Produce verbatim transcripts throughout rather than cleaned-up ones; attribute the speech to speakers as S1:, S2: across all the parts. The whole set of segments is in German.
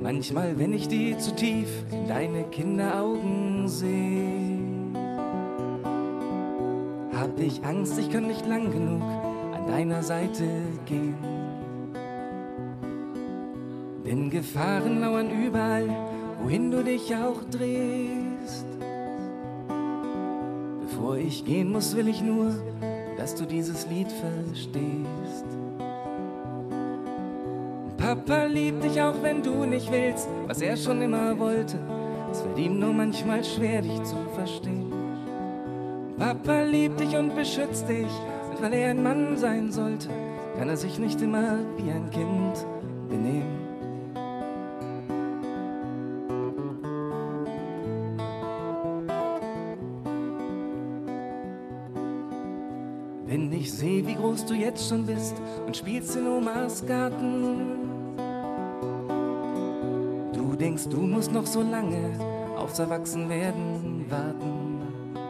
S1: Manchmal, wenn ich die zu tief in deine Kinderaugen seh, hab ich Angst, ich kann nicht lang genug an deiner Seite gehen. Denn Gefahren lauern überall, wohin du dich auch drehst. Bevor ich gehen muss, will ich nur, dass du dieses Lied verstehst. Papa liebt dich, auch wenn du nicht willst, was er schon immer wollte. Es fällt ihm nur manchmal schwer, dich zu verstehen. Papa liebt dich und beschützt dich, und weil er ein Mann sein sollte, kann er sich nicht immer wie ein Kind benehmen. Wenn ich sehe, wie groß du jetzt schon bist und spielst in Omas Garten, du denkst, du musst noch so lange aufs Erwachsenwerden warten.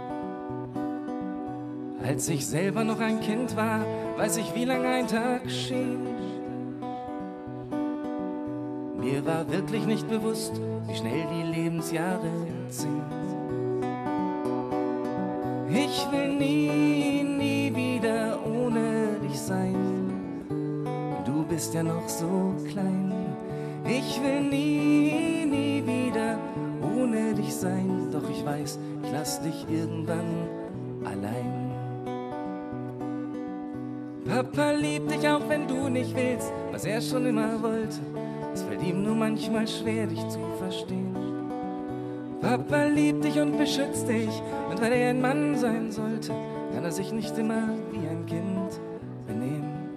S1: Als ich selber noch ein Kind war, weiß ich, wie lang ein Tag schien. Mir war wirklich nicht bewusst, wie schnell die Lebensjahre ziehen. Ich will nie, nie wieder ohne dich sein. Du bist ja noch so klein. Ich will nie, nie wieder ohne dich sein. Doch ich weiß, ich lass dich irgendwann allein. Papa liebt dich, auch wenn du nicht willst, was er schon immer wollte. Es fällt ihm nur manchmal schwer, dich zu verstehen. Papa liebt dich und beschützt dich, und weil er ein Mann sein sollte, kann er sich nicht immer wie ein Kind benehmen.